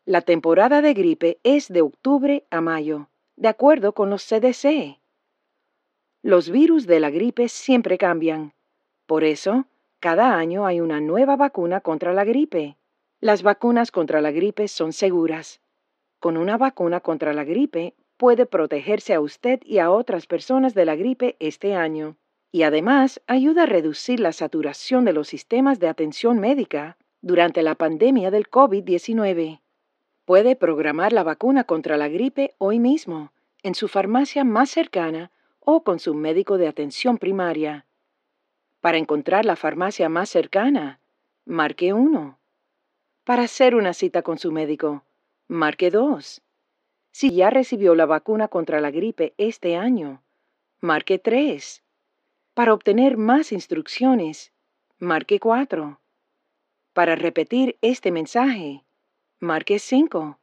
La temporada de gripe es de octubre a mayo, de acuerdo con los CDC. Los virus de la gripe siempre cambian. Por eso, cada año hay una nueva vacuna contra la gripe. Las vacunas contra la gripe son seguras. Con una vacuna contra la gripe puede protegerse a usted y a otras personas de la gripe este año. Y además ayuda a reducir la saturación de los sistemas de atención médica durante la pandemia del COVID-19. Puede programar la vacuna contra la gripe hoy mismo, en su farmacia más cercana o con su médico de atención primaria. Para encontrar la farmacia más cercana, marque 1. Para hacer una cita con su médico, marque 2. Si ya recibió la vacuna contra la gripe este año, marque 3. Para obtener más instrucciones, marque 4. Para repetir este mensaje, marque 5.